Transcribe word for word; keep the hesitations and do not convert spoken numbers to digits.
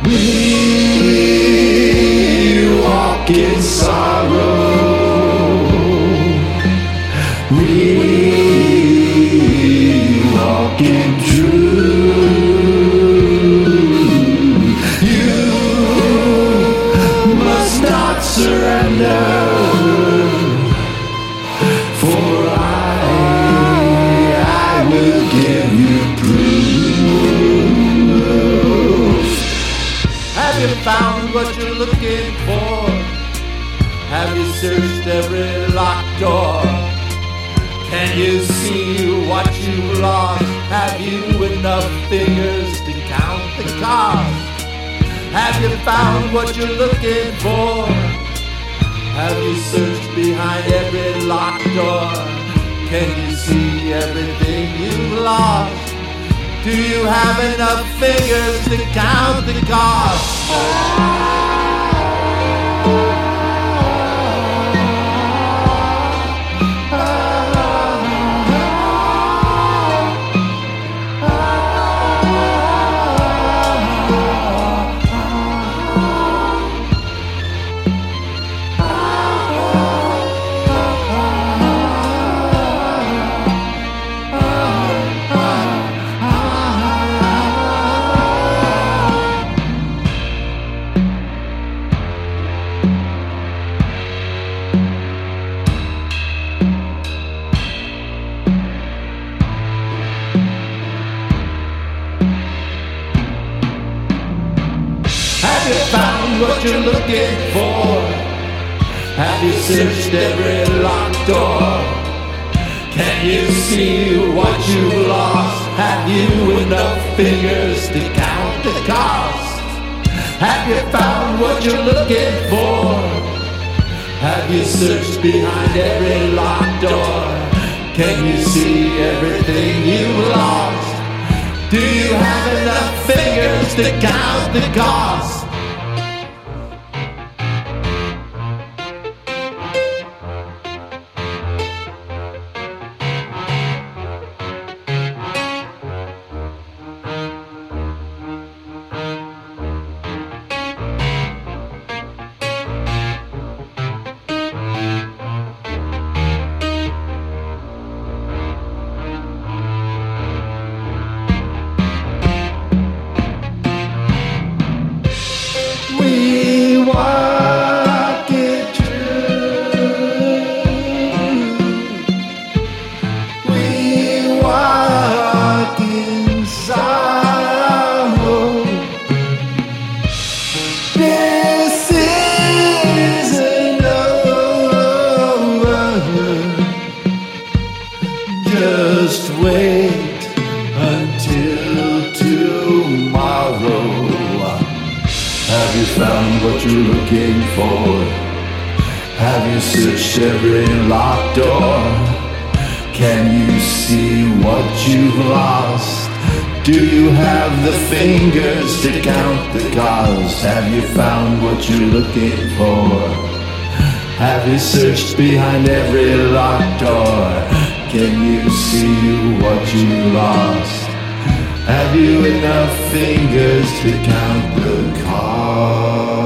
We walk in sorrow. We walk in truth. You must not surrender, for I, I will give you proof. Have you found what you're looking for? Have you searched every locked door? Can you see what you lost? Have you enough fingers to count the cost? Have you found what you're looking for? Have you searched behind every locked door? Can you see everything you've lost? Do you have enough fingers to count the cost? Have you found what you're looking for? Have you searched every locked door? Can you see what you've lost? Have you enough fingers to count the cost? Have you found what you're looking for? Have you searched behind every locked door? Can you see everything you've lost? Do you have enough fingers to count the cost? We walk in truth. We walk in sorrow. This isn't over. Just wait until tomorrow. Have you found what you're looking for? Have you searched every locked door? Can you see what you've lost? Do you have the fingers to count the cost? Have you found what you're looking for? Have you searched behind every locked door? Can you see what you lost? Have you enough fingers to count the cost?